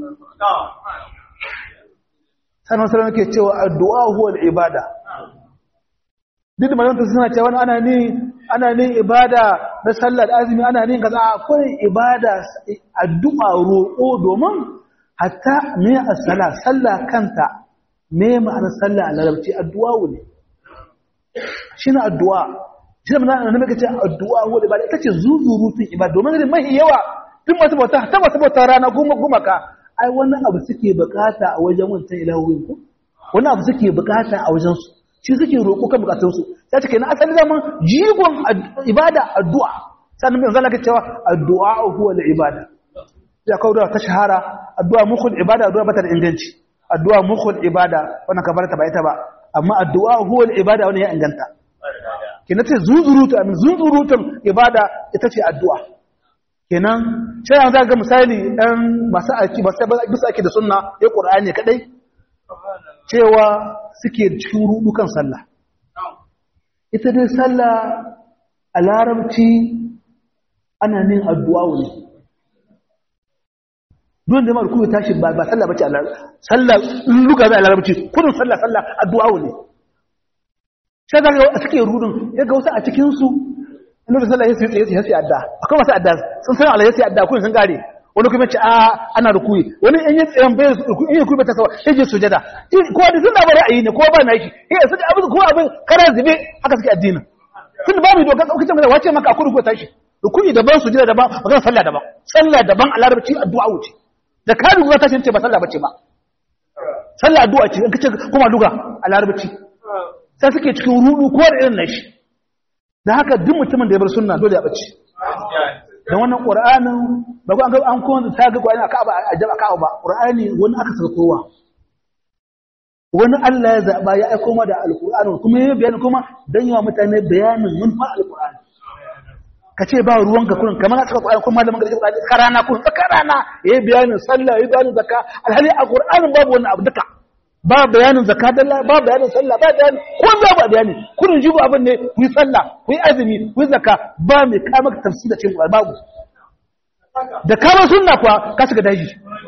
Sanan sanan ke cewa addu'a huwa al-ibada. Duk malaman suna cewa ana ne ana ne ibada na sallar azumi ana ne kaza akwai ibada addu'a roƙo domin hatta me as-sala sallah kanta me ma'anar sallah a larabci addu'a ne shine addu'a shi ne nan nake ce addu'a wanda ba ita ce zuzurutun ibada domin mai yawa duk masu bauta ta masu bauta rana goma goma ka ai wannan abu suke bukata a wajen wancan ilahoyin ko wannan abu suke bukata a wajen su shi suke roƙo kan bukatun su sai take na asali zaman jigon ibada addu'a sannan manzo Allah ya cewa addu'a huwa al-ibada ya kawo da ta shahara addu'a mukhul ibada addu'a bata da inganci addu'a mukhul ibada wannan kabarta ba ita ba amma addu'a huwa al-ibada wannan ya inganta kenan ce zuzurutu amin zuzurutun ibada ita ce addu'a kenan sai an ga misali dan masu aiki ba sai bisa ake da sunna ya qur'ani kadai cewa suke cikin rudu kan sallah ita dai sallah a larabci ana nin addu'a ne don da marku ya tashi ba sallah bace a larabci sallah luga a larabci kudin sallah sallah addu'a ne sai da suke rudun ya ga wasu a cikin su inda sallah ya sai ya sai adda akwai wasu adda sun san Allah ya sai adda kun sun gare wani kuma ce a ana rukuyi wani in yi tsayan bayan rukuyi in yi kuma ta sawa sai je sujada ko da sun da bari ayi ne ko ba na yake eh sai abin ko abin kara zube haka suke addinin sun ba mu doka lokacin da wace maka akuru ko tashi rukuyi daban sujada daban magana sallah daban sallah daban a larabci addu'a wuce da ka duba tashin ce ba sallah bace ba sallah addu'a ce in kace kuma duga a larabci sai suke cikin rudu ko da irin nashi da haka duk mutumin da ya bar sunna dole ya bace dan wannan qur'anin ba ku an ga an kowanne ta ga qur'ani aka ba a jaba ka ba qur'ani wani aka saka kowa wani Allah ya zaba ya aika kuma da alqur'ani kuma yayin bayani kuma dan yawa mutane bayanin mun fa alqur'ani kace ba ruwanka kullun kamar aka qur'ani kuma malamin ga qur'ani karana kullun karana yayin bayanin sallah yayin bayanin zakka alhali alqur'anin babu wannan abu duka ba bayanin zakka dalla ba bayanin sallah ba bayanin ko ba ba bayani kullun jibu abin ne ku yi sallah ku yi azumi ku yi zakka ba mai ka maka tafsir da cikin babu da kama sunna kuwa ka shiga daji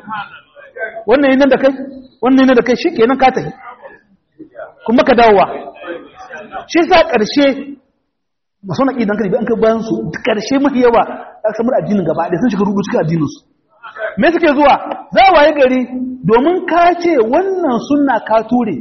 wannan yin da kai wannan yin da kai shikenan ka tafi kuma ka dawowa shi sa karshe masona idan ka an kai bayan su karshe mafi yawa za su samu addinin gaba da sun shiga rubu cikin addinin su me suke zuwa za waye gari domin ka ce wannan sunna ka ture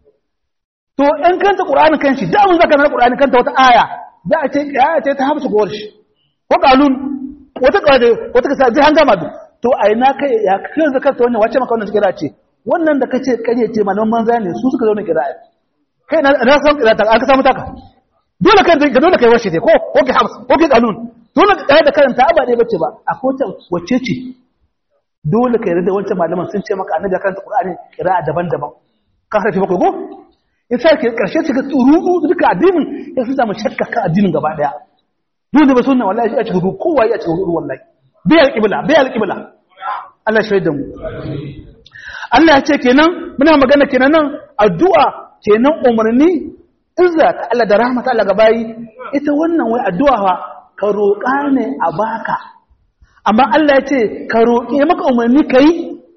to in kanta qur'ani kanshi da mun zaka na qur'ani kanta wata aya za a ce aya ce ta hamsu gowar shi ko qalun wata kaje wata kasa ji hangama to ai na kai ya kai zakata wannan wace maka wannan kira ce wannan da kace kare ce malaman manza ne su suka zo ne kira kai na na san kira ta aka samu taka dole kai ka dole kai washe dai ko ko ki hamsu ko ki qalun dole kai da karanta aba dai bace ba akwai ta wacce ce dole kai da wancan malaman sun ce maka annabi karanta qur'ani kira daban-daban ka harfi bakwai ko yasa ke karshe shiga tsuru duka addinin ya su samu shakka ka addinin gaba daya dole ba sunna wallahi ya ci hudu kowa ya ci hudu wallahi bai alqibla bai alqibla Allah shaida mu Allah ya ce kenan muna magana kenan nan addu'a kenan umarni izza ta Allah da rahmat Allah gabayi ita wannan wai addu'a fa ka roƙa ne a baka amma Allah ya ce ka roƙe maka umarni kai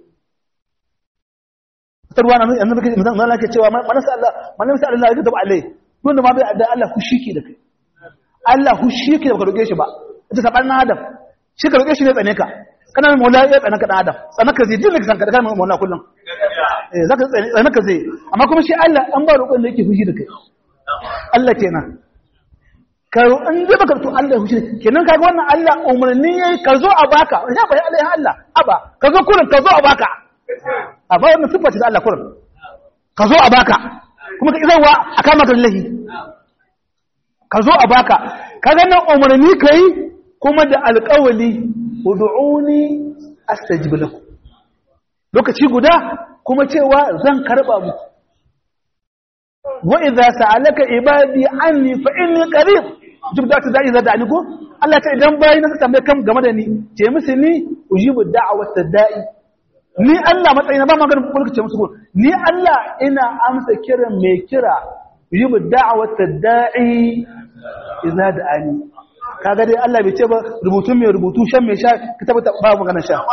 tarwa nan annabi kai manzo Allah ke cewa manasa Allah manasa Allah ya gaba alai don da ma bai da Allah ku shike da kai Allah ku shike da ka roƙe shi ba ita saban na Adam shi ka roƙe shi ne tsane ka kana mai mola ya tsane ka da Adam tsane ka zai dinka san ka da kana mai mola kullum eh zaka tsane ka zai amma kuma shi Allah an ba roƙon da yake fushi da kai Allah kenan ka in zai baka to Allah ya fushi kenan kaga wannan Allah umarni yayi ka zo a baka ya bai Allah ya Allah aba ka zo kullun ka zo a baka a ba wannan sifa ce da Allah kullun ka zo a baka kuma ka izawa aka maka lahi ka zo a baka kaga nan umarni kai kuma da alƙawali ud'uni astajib lakum lokaci guda kuma cewa zan karba muku wa idza sa'alaka ibadi anni fa inni qarib duk da ta idza da'ani ko Allah ta idan bayi na tambaye kam game da ni ce musu ni ujibu da'watad da'i ni Allah matsayina ba maganar kulku ce musu ko ni Allah ina amsa kiran mai kira ujibu da'watad da'i idza da'ani kaga dai Allah bai ce ba rubutun mai rubutu shan mai sha ka tabbata ba maganar sha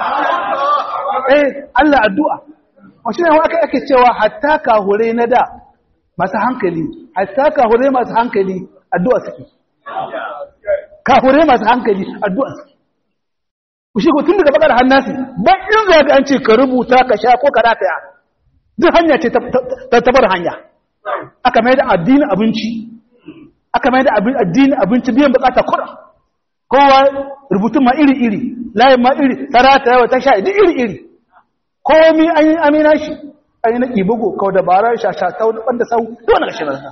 eh Allah addu'a shi ne aka ake cewa hatta kahure na da masu hankali hatta kahure masu hankali addu'a suke kahure masu hankali addu'a suke ku shi ko tun daga bakar hannasi ban in za ka an ce ka rubuta ka sha ko ka rataya duk hanya ce ta tabar hanya aka mai da addini abinci aka mai da addini abinci biyan bukata kura kowa rubutun ma iri iri layin ma iri sarata yawa ta sha iri iri komi an yi amina shi an yi na ƙibugu kawo dabarar shashatau da ɓanda sau duwane ga shirar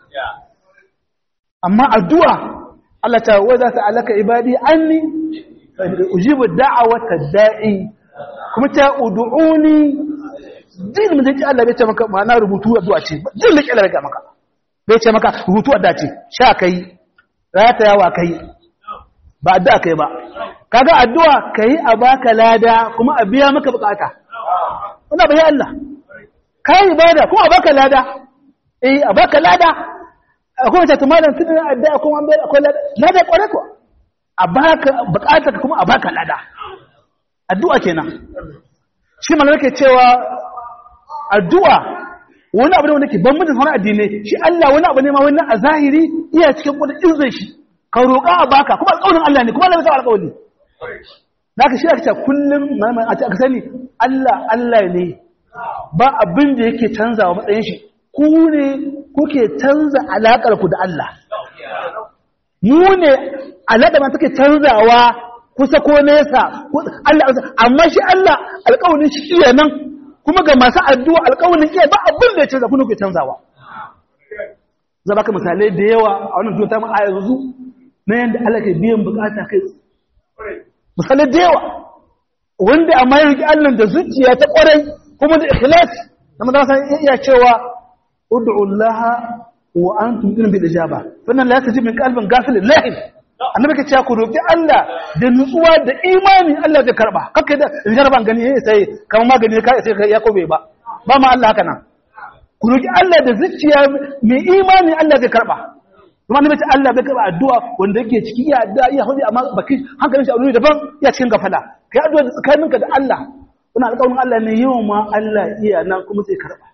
amma addu'a Allah ta wai za ta alaka ibadi an ni ujibu da'awata da'i kuma ta udu'uni jin mu zai ci Allah bai ce maka ma'ana rubutu addu'a ce jin da ƙilar ga maka bai ce maka rubutu addu'a ce sha kai rata yawa kai ba addu'a kai ba kaga addu'a kai a baka lada kuma a biya maka bukata wannan bai Allah kai ibada kuma a baka lada eh a baka lada akwai ta tumalan tudin addu'a kuma an bai akwai lada lada kware ko a baka bukata kuma a baka lada addu'a kenan shi malaka ke cewa addu'a wani abu ne wanda ke ban mutum sauran addinai shi Allah wani abu ne ma wannan a zahiri iya cikin kudin izin shi ka roƙa a baka kuma alƙawarin Allah ne kuma Allah bai sa alƙawari zaka shi aka ce kullum a ce aka sani Allah Allah ne ba abin da yake canzawa matsayin shi ku ne kuke canza alakar ku da Allah mu ne alaka ma take canzawa kusa ko nesa Allah amma shi Allah alƙawarin shi iya nan kuma ga masu addu'a alƙawarin iya ba abin da ya canza ku ne kuke canzawa za baka misalai da yawa a wannan duniya ta mu a yanzu na yanda Allah ke biyan bukata kai misalai da yawa wanda amma ya riƙe Allah da zuciya ta ƙwarai kuma da ikhlasi da madrasa iya cewa ud'u Allah wa antum tu'minun bil ijaba fannan la tajib min qalbin ghafil lahin annabi ke cewa ku roƙi Allah da nutsuwa da imani Allah zai karba kake da jarban gani sai kamar magani ka sai ya kobe ba ba ma Allah haka nan ku roƙi Allah da zuciya mai imani Allah zai karba kuma annabi ce Allah bai karba addu'a wanda yake ciki iya addu'a iya hudu amma baki hankalin shi a wuri daban ya cikin gafala kai addu'a tsakaninka da Allah kuna alƙawarin Allah ne yau ma Allah iya nan kuma zai karba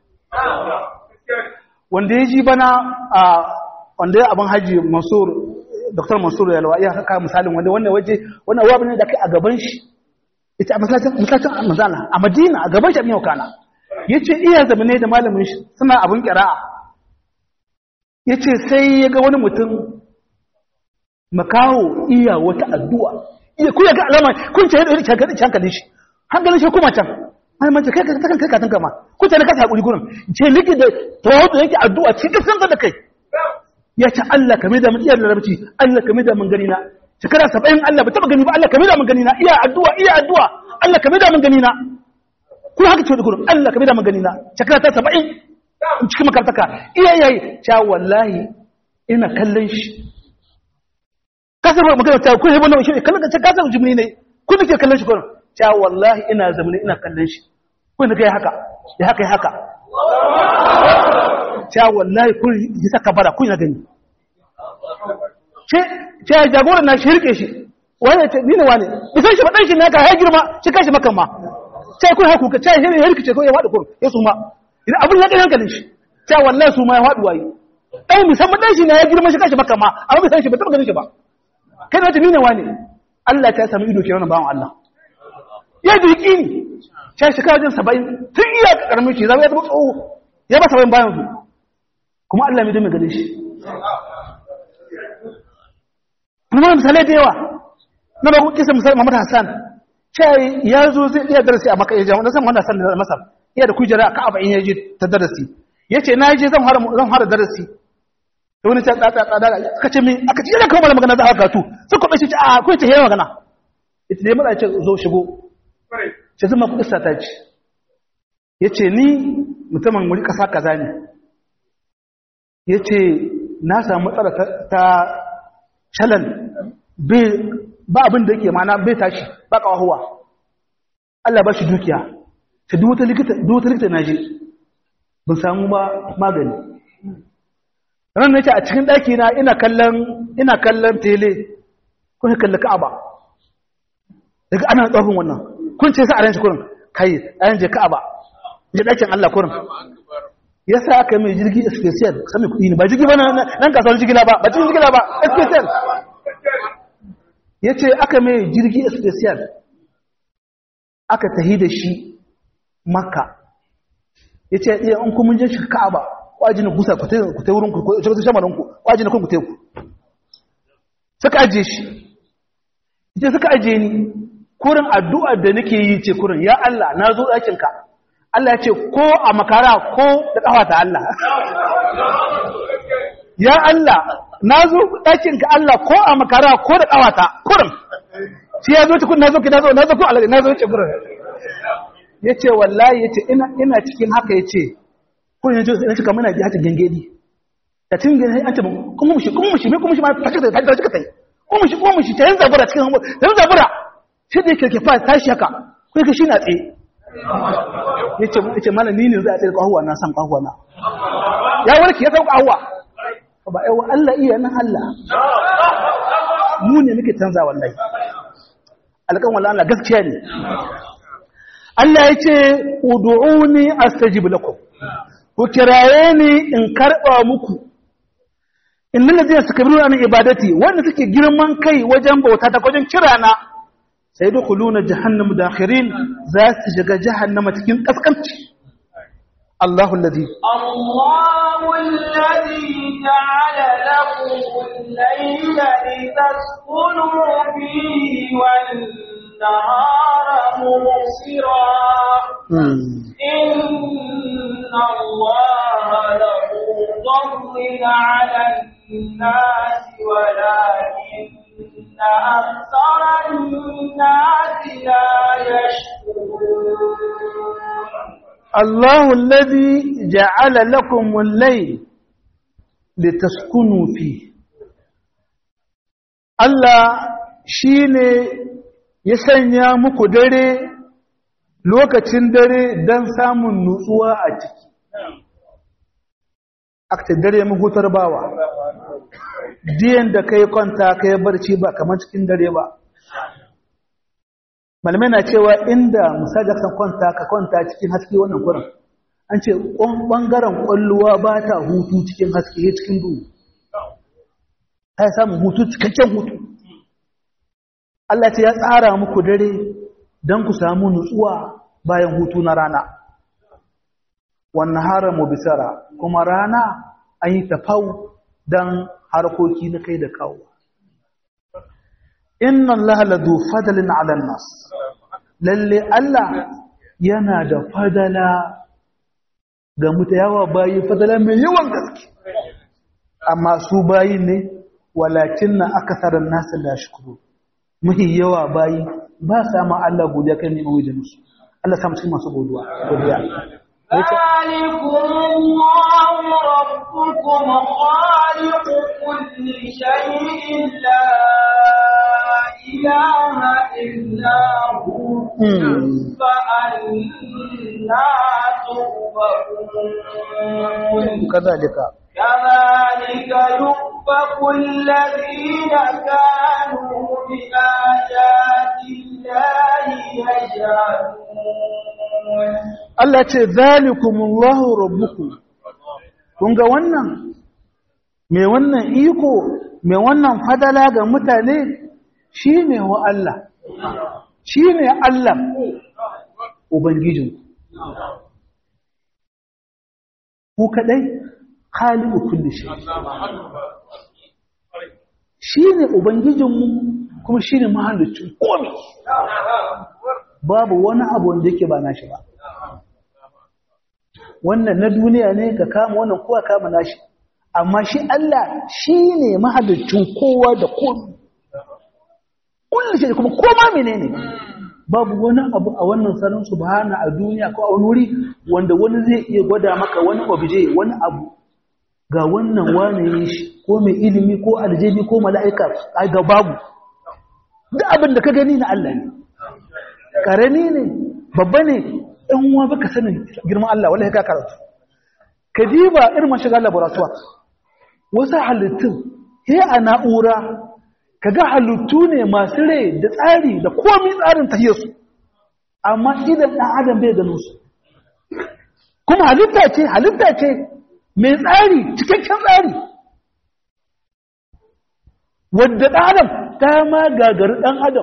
wanda ya ji bana a wanda ya abin haji Mansur Dr. Mansur Yalwa ya haka misalin wanda wannan waje wannan abu ne da kai a gaban shi ita a masallacin masallacin Manzala a Madina a gaban shi abin yau kana yace iya zamane da malamin shi suna abin qira'a yace sai ya ga wani mutum makaho iya wata addu'a iya ku ya ga alama kun ce da yake ga hankalin shi hankalin shi kuma can ai mace kai ka kai ka tanka ma ku ce ka ta hakuri gurin ce liki da tawazu yake addu'a cikin san da kai ya ce Allah ka mai da mun iya larabci Allah ka mai da mun gani na shekara saba'in Allah ba taba gani ba Allah ka mai da mun gani na iya addu'a iya addu'a Allah ka mai da mun gani na ku haka ce da gurin Allah ka mai da mun gani na shekara ta saba'in cikin makartaka iya yayi cha wallahi ina kallon shi kasar magana ta ku hebo na shi kallon ka kasar jimni ne ku nake kallon shi gurin cha wallahi ina zamani ina kallon shi ku ne kai haka ya haka ya haka cha wallahi kun yi saka bara kun na gani ce ce jagoran na shirke shi wani ce ni ne wani bisan shi badan shi ne ka ya girma shi kashi makan ma sai kun haku ka ce shi ne ya rikice ko ya wada kun ya suma idan abin ya kai hankalin shi ce wallahi suma ya wadu wayi dai musamman dan shi ne ya girma shi kashi makan ma amma bisan shi ba taba ganin shi ba kai na ce ni ne wani Allah ta sami ido kenan bawan Allah ya diki ni sai shi kawajin saba'in tun iya karamin shi zai ya zama tsoho ya ba saba'in bayan su kuma Allah mai dame gane shi kuma misalai da yawa na ba ku kisa misali Muhammad Hassan cai ya zo zai iya darasi a Makka ya jama'a san Muhammad Hassan da Masar iya da kujera a Ka'aba in yaje ta darasi yace na je zan fara zan fara darasi da wani ta tsatsa tsada suka ce min aka ce yana kawo mana magana za a karatu suka bai ce a ko ce yayin magana ita ne mala ce zo shigo ce zama ku isa ta ce yace ni mutumin wuri kasa kaza ne yace na samu matsala ta chalan bai ba abin da yake mana bai tashi ba kawahuwa Allah ba shi dukiya ta duk wata likita duk wata likita naje ban samu ba magani ran nace a cikin daki na ina kallon ina kallon tele ko ne kallon Ka'aba daga ana tsafin wannan kun ce sai a ranci kurin kai ayan je Ka'aba je dakin Allah kurin yasa aka mai jirgi special sami kudi ne ba jirgi ba nan kasuwar jigila ba ba cikin jigila ba special yace aka mai jirgi special aka tahi da shi Makka yace iya in kun mun je shi Ka'aba kwaji ne gusa ku ta ku ta wurin ku ku ta shamarin ku kwaji ne kun ku ta ku suka aje shi yace suka aje ni kurin addu'ar da nake yi ce kurin ya Allah na zo dakin ka Allah ya ce ko a makara ko da kafa ta Allah ya Allah na zo dakin ka Allah ko a makara ko da kafa ta kurin shi ya zo ta kun na zo ki na zo na zo ko Allah na zo ce kurin yace wallahi yace ina ina cikin haka yace ko yanzu ina cika muna ji hata gangedi da tin gangedi an ce kuma mushi kuma mushi me kuma mushi ma ta cika ta cika tai kuma mushi kuma mushi ta yanzu zabura cikin yanzu zabura shi da yake fa tashi haka ko yake shi na tsaye yace yace mallan ni ne za a tsaye kahuwa na san kahuwa na ya warke ya san kahuwa ba ai Allah iya nan Allah mu ne muke canza wallahi alƙan wallahi Allah gaskiya ne Allah yace ud'uni astajib lakum ku kiraye ni in karba muku innal ladina sakabiruna an ibadati wanda suke girman kai wajen bauta ta wajen kirana sai dukuluna jahannam dakhirin za su shiga jahannama cikin kaskanci Allahu alladhi Allahu alladhi ja'ala lakum al-layla litaskunu fihi wan-nahara mubsira inna Allaha lahu fadlun 'ala an-nasi walakin أكثر الناس لا يشكرون الله الذي جعل لكم الليل لتسكنوا فيه الله shine ya sanya muku dare lokacin dare don samun nutsuwa a ciki akta dare mahutar bawa diyan da kai kwanta kai barci ba kamar cikin dare ba malamai na cewa inda misali kan kwanta ka kwanta cikin haske wannan kurin an ce bangaren kwalluwa ba ta hutu cikin haske cikin duhu ta samu hutu cikakken hutu Allah ce ya tsara muku dare don ku samu nutsuwa bayan hutu na rana wannan haramu bisara kuma rana an yi tafau don harkoki na kai da kawo. Inna Allah ladu fadalin ala nas. Lalle Allah yana da fadala ga mutayawa bayi fadala mai yawan gaske. Amma su bayi ne walakin na akasaran nasu la shukuru. Muhi yawa bayi ba sa ma Allah godiya kai ne mawujin musu. Allah samu cikin masu godiya. ذلكم الله ربكم خالق كل شيء لا إله إلا هو فأنا تؤفكون كذلك كذلك يؤفك الذين كانوا بآيات الله يجهلون Allah ce zalikumullahu rabbukum kun ga wannan me wannan iko me wannan fadala ga mutane shine wa Allah shine Allah ubangijin ku kadai khaliqu kulli shay shine ubangijin mu kuma shine mahallicin komai babu wani abu wanda yake ba nashi ba wannan na duniya ne ka kama wannan kowa kama nashi amma shi Allah shine mahalicin kowa da komai kullu shi kuma koma menene babu wani abu a wannan sanin subhana a duniya ko a wuri wanda wani zai iya gwada maka wani obje wani abu ga wannan wani shi ko mai ilimi ko aljibi ko mala'ika ga babu duk abin da ka gani na Allah ne karami ne babba ne ɗan uwa baka sanin girman Allah wallahi ka karatu ka diba irin shiga laboratoire wasu halittun he a na'ura kaga halittu ne masu rai da tsari da komai tsarin tahiyar su amma idan ɗan adam bai gano su kuma halitta ce halitta ce mai tsari cikakken tsari wadda ɗan adam ta ma gagari ɗan adam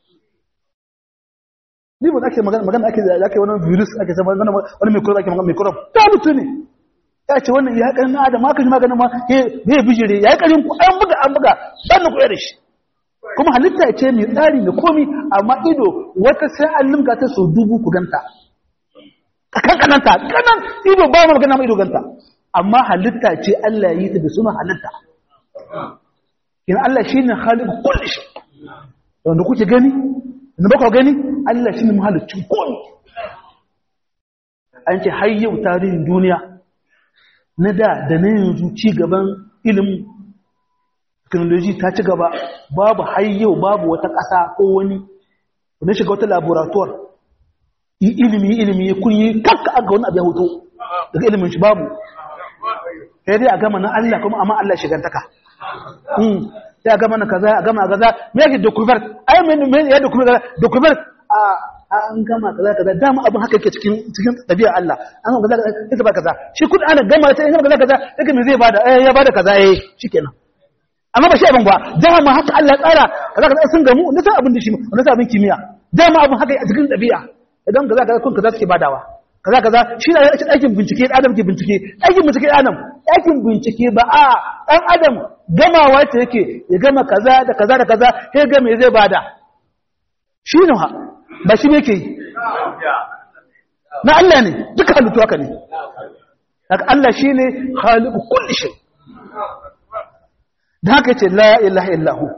ni ba ake magana magana ake da ake wani virus ake sama wani wani microbe ake magana microbe ta mutu ne ya ce wannan ya karin ɗan adam aka ji maganin ma ya bijire ya yi karin ku an buga an buga ɗan na koyar da shi kuma halitta ce mai tsari mai komi amma ido wata sai an limga ta sau dubu ku ganta kan kananta kanan ido ba mu magana ma ido ganta amma halitta ce Allah yi ta da suna halitta ina Allah shine khaliqu kulli shay wanda kuke gani da ba ku gani Allah shine mahalicin komai an ce har yau tarihin duniya na da da na yanzu ci gaban ilimin technology ta ci gaba babu har yau babu wata ƙasa ko wani wanda shiga wata laboratoire yi ilimi ilimi ya kunyi kakka aga wani abu ya hoto daga ilimin shi babu sai dai a gama na Allah kuma amma Allah shigantaka mm sai a gama na kaza a gama kaza me yake document ai me me ya document document a an gama kaza kaza dama abin haka yake cikin cikin tabi'a Allah an gama kaza ita ba kaza shi kudi ana gama sai an gama kaza kaza yake me zai bada eh ya bada kaza eh shikenan amma ba shi abin ba dama haka Allah tsara kaza kaza sun gamu na san abin da shi na san abin kimiyya dama abin haka a cikin tabi'a idan kaza kaza kun kaza suke badawa kaza kaza shi ne aikin bincike da adam ke bincike aikin bincike da adam aikin bincike ba a dan adam gamawa ta yake ya gama kaza da kaza da kaza sai ga me zai bada shi ne ba shi yake yi na Allah ne duka halittu haka ne haka Allah shine khaliqu kulli shay da haka ce la ilaha illa hu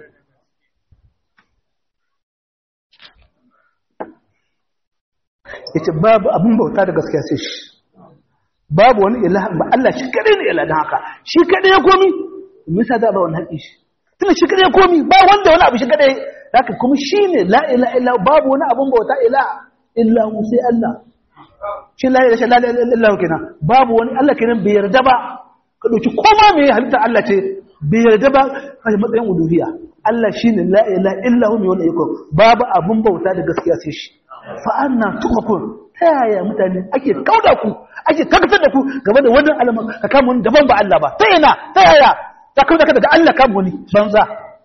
yace babu abin bauta da gaskiya sai shi babu wani ilaha ba Allah shi kadai ne ilaha dan haka shi kadai ya komi misa da ba wani haƙi shi tunda shi kadai ya komi ba wanda wani abu shi kadai haka kuma shine la ilaha illa babu wani abin bauta ilaha illa hu sai Allah shi la ilaha illa hu kenan babu wani Allah kenan bai yarda ba ka dauki koma me halitta Allah ce bai yarda ba kai matsayin uluhiyya Allah shine la ilaha illa hu mai wani iko babu abin bauta da gaskiya sai shi fa'anna tukakun ta yaya mutane ake kauda ku ake karkatar da ku game da wannan alaman ka kama wani daban ba Allah ba ta yana ta yaya ta kauda ka daga Allah kama wani banza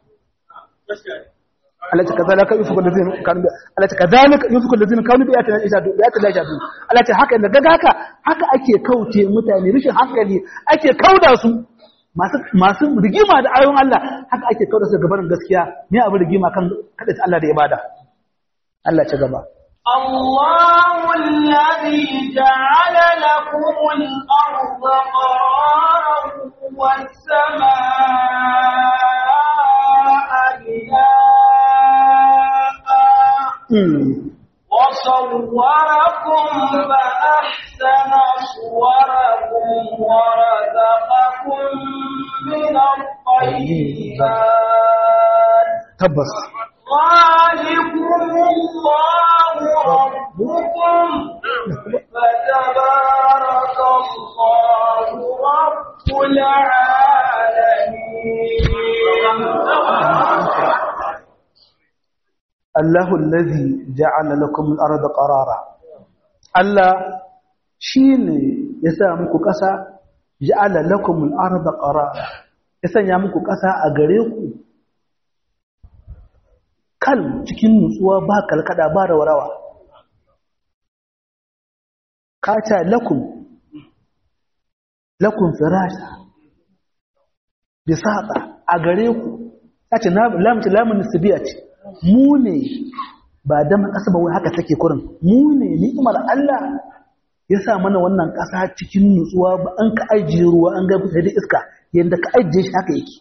Allah ta kazalika yufuku allazina kanu bi Allah ta kazalika yufuku allazina kanu bi ayatina ijadu bi ayatina ijadu Allah ta haka da gaga haka haka ake kauce mutane rishin hankali ake kauda su masu masu rigima da ayoyin Allah haka ake kauda su gaban gaskiya ne abin rigima kan kada Allah da ibada Allah ta gaba الله الذي جعل لكم الأرض قرارا والسماء بناء وصوركم فأحسن صوركم ورزقكم من الطيبات تبص خالقكم الله ربكم فتبارك الله رب العالمين الله الذي جعل لكم الأرض قرارا الله شيني يسا muku ƙasa ja'ala lakum al-ardha qarara ya sanya muku ƙasa a gare ku kal cikin nutsuwa ba kalkada ba rawarawa kata lakum lakum firasha bisata a gare ku tace na lamci lamun nisbiya ce mu ne ba da makasa ba wai haka take kurin mu ne ni'imar Allah ya sa mana wannan ƙasa cikin nutsuwa ba an ka ajiye ruwa an ga kusa da iska yadda ka ajiye shi haka yake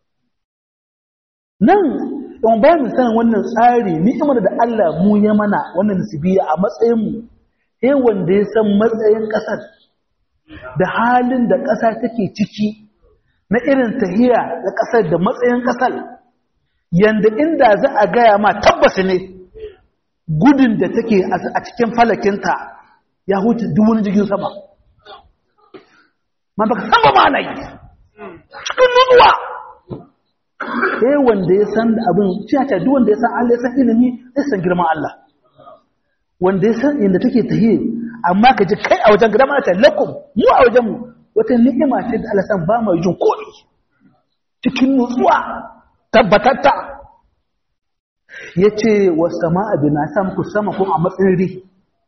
nan in ba mu san wannan tsari ni'imar da Allah mu ya mana wannan nasibiya a matsayin mu eh wanda ya san matsayin ƙasar da halin da ƙasa take ciki na irin tahiya da ƙasar da matsayin ƙasar yanda inda za a gaya ma tabbas ne gudun da take a cikin falakinta ya huce duk wani jirgin sama ma baka san ba ma na yi cikin nutsuwa eh wanda ya san abin cewa duk wanda ya san Allah ya san ilimi zai san girman Allah wanda ya san inda take tahiye amma ka ji kai a wajen gidan mata lakum mu a wajen mu wata ni'ima ce da Allah san ba mu jin kodi cikin nutsuwa tabbatatta yace was samaa bina sa muku sama ko a matsayin ri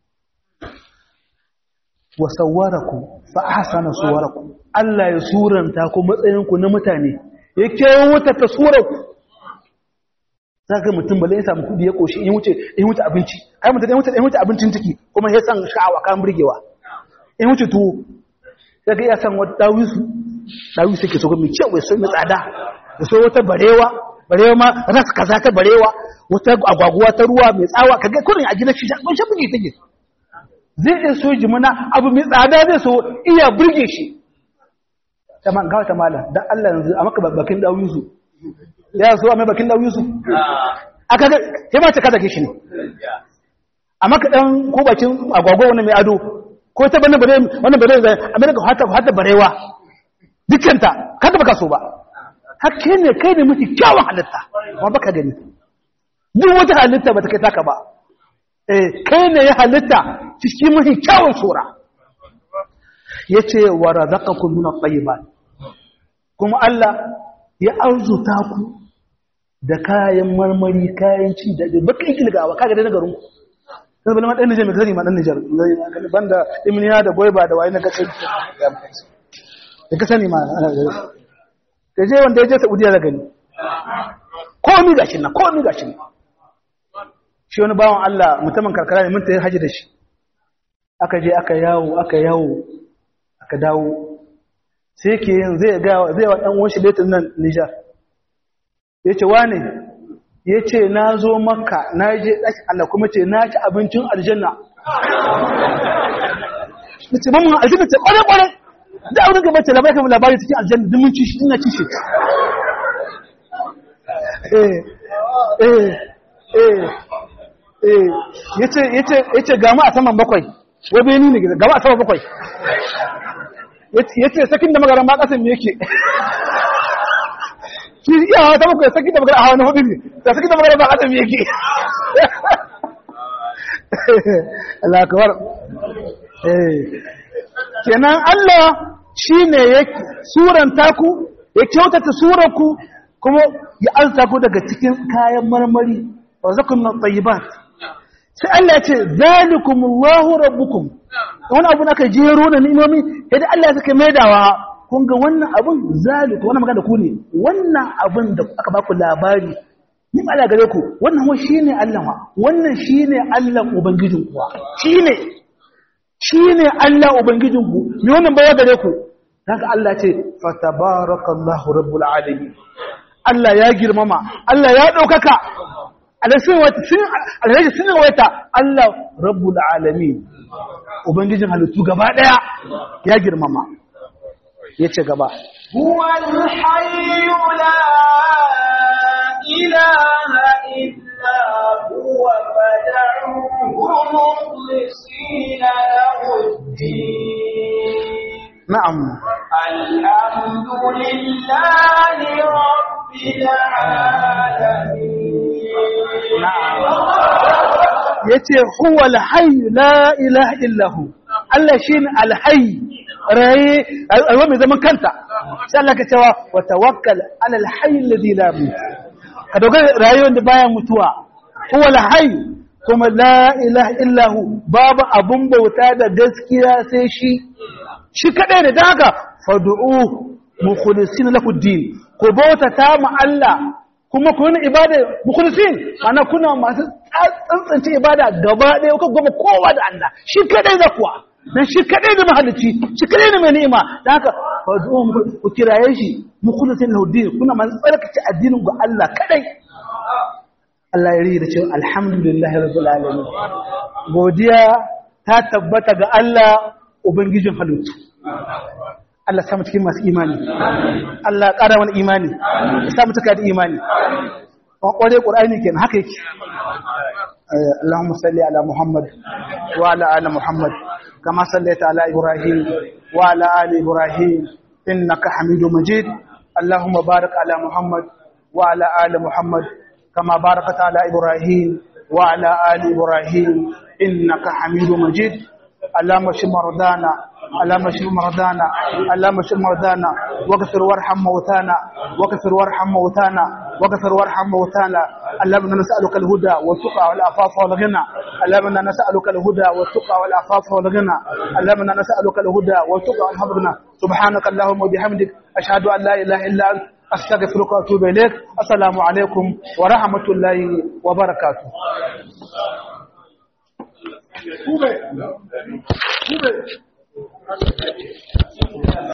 wa sawwarakum fa ahsana suwarakum Allah ya suranta ku matsayin ku na mutane yake wuta ta suranku zaka mutum balle ya samu kudi ya koshi in wuce in wuce abinci ai mutum in wuce in wuce abincin ciki kuma ya san sha'awa kan burgewa in wuce tuwo daga ya san wata dawisu dawisu ke so ga mai kyau sai mai tsada da so wata barewa barewa ma ras kaza ta barewa wata agwaguwa ta ruwa mai tsawa kaga kurin a gidan shi kun shi buge take zai iya so jimina abu mai tsada zai so iya burge shi tamam ga wata mala dan Allah yanzu a maka bakin dawisu ya so a mai bakin dawisu aka ga sai ma ta kaza kishi ne a maka dan ko bakin agwagwa wannan mai ado ko ta bane bare wannan bare America hata hata barewa dukanta kada baka so ba hakke ne kai ne miki kyawun halitta amma baka gani duk wata halitta bata kai taka ba eh kai ne ya halitta cikin miki kyawun sura yace wa razaqakum min at-tayyibat kuma Allah ya arzuta ku da kayan marmari kayan ci da bakin kilgawa kaga da garin ku sai balma dan Niger mai gari ma dan Niger banda imniya da goiba da wai na kace da ka sani ma ka je wanda yaje Saudiya da gani komai gashin na komai gashin shi wani bawon Allah mutumin karkara ne mun tayi haji da shi aka je aka yawo aka yawo aka dawo sai ke yin zai ga zai wa dan uwan shi letin nan Niger yace wane yace na zo Makka na je daki Allah kuma ce na ci abincin aljanna nace mun aljanna ce kware kware da auren ga bace labari kamar labari cikin aljanna duk mun ci shi ina ci shi eh eh eh eh yace yace yace ga mu a saman bakwai wai bai ni ne ga mu a saman bakwai yace sakin da magaran ba kasan me yake shi iya ta muku sakin da magaran a wani hudu ne da sakin da magaran ba kasan me yake Allah akbar eh kenan Allah shine ya suranta ku ya kyautata surarku kuma ya alta ku daga cikin kayan marmari wa zakum min tayyibat sai Allah ya ce zalikumullahu rabbukum wani abu na ka jero da ni'imomi yadda Allah ya saka maidawa kun ga wannan abun zaliku wannan magana ku ne wannan abun da aka baku labari ni ba gare ku wannan ho shine Allah wa wannan shine Allah ubangijin ku shine shine Allah ubangijin ku me wannan baya gare ku haka Allah ce fa tabarakallahu rabbul alamin Allah ya girmama Allah ya daukaka alasin wata sun alhaji sun wata Allah rabbul alamin ubangijin halittu gaba daya ya girmama yace gaba huwal hayyu la ilaha illa huwa fad'uhu mukhlisina lahu ad-din na'am alhamdulillahi rabbil alamin na'am yace huwa al-hayy la ilaha illa hu Allah shine al-hayy rai alwa mai zaman kanta sai Allah ka cewa wa tawakkal ala al-hayy alladhi la yamut ka dogara rayuwar da baya mutuwa huwa al-hayy kuma la ilaha illa hu babu abun bauta da gaskiya sai shi shi kadai ne daga fad'u mukhlisin lahu ad-din ko bauta ta mu Allah kuma ku yi ibada mukhlisin ana kuna masu tsantsance ibada gaba ɗaya kuka goma kowa da Allah shi kadai da kuwa dan shi kadai ne mahalicci shi kadai ne mai ni'ima dan haka ku kiraye shi mukhlisin lahu din kuna man tsarkace addinin ga Allah kadai Allah ya rida cewa alhamdulillahi rabbil alamin godiya ta tabbata ga Allah ubangijin halittu Allah samu cikin masu imani Allah ƙara wani imani ya samu cika da imani ƙware ƙur'ani kenan haka yake Allahumma salli ala Muhammad wa ala ali Muhammad kama sallaita ala Ibrahim wa ala ali Ibrahim innaka Hamidum Majid Allahumma barik ala Muhammad wa ala ali Muhammad kama barakta ala Ibrahim wa ala ali Ibrahim innaka Hamidum Majid اللهم اشف مرضانا اللهم اشف مرضانا اللهم اشف مرضانا واغفر وارحم موتانا واغفر وارحم موتانا واغفر وارحم موتانا اللهم انا نسالك الهدى والتقى والعفاف والغنى اللهم انا نسالك الهدى والتقى والعفاف والغنى اللهم انا نسالك الهدى والتقى والعفاف والغنى سبحانك اللهم وبحمدك اشهد ان لا اله الا انت استغفرك واتوب اليك السلام عليكم ورحمه الله وبركاته Kube. Kube.